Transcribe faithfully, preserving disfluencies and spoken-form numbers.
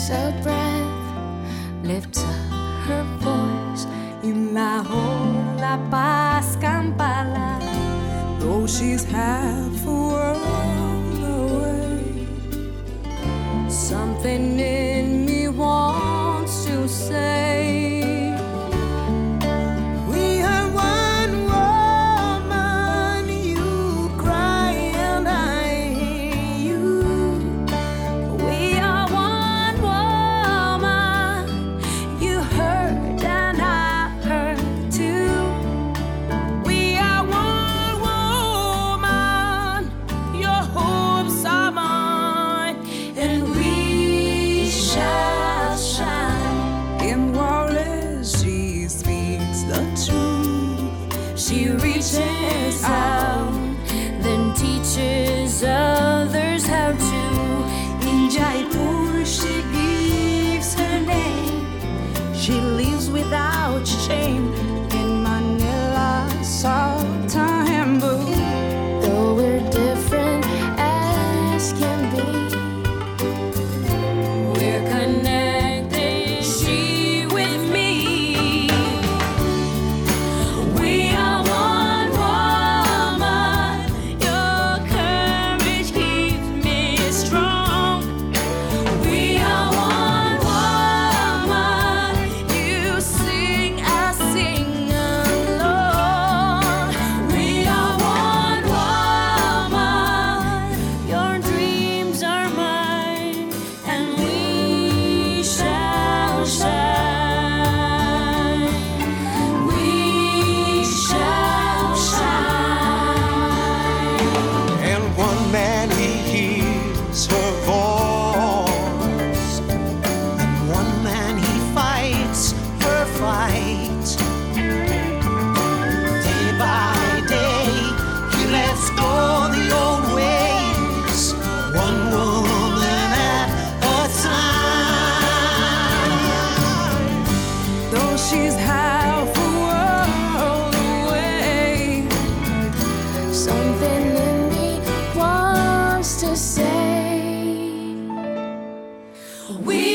takes a breath, lifts up her voice y la ola paz campala. Though she's half a world away, something in me wants to say, we are one woman. You cry and I hear you. we are one woman. You hurt and I hurt too. We are one woman. Your hopes are mine, And we shall shine. in Wallace she speaks the truth. She reaches out, then teaches others how to. In Jaipur she gives her name. She lives without shame in Manila, Sultanbul. Though we're different as can be, we're connected, she with me. We are one woman. Your courage keeps me strong. We are one woman. You sing, I sing along. We are one woman. Your dreams are mine, and we shall shine. We shall shine. And one man he hears her voice, and one man he fights her fight. Day by day he lets go the old ways, one woman at a time. Though she's half a world away, Something in me wants to say, we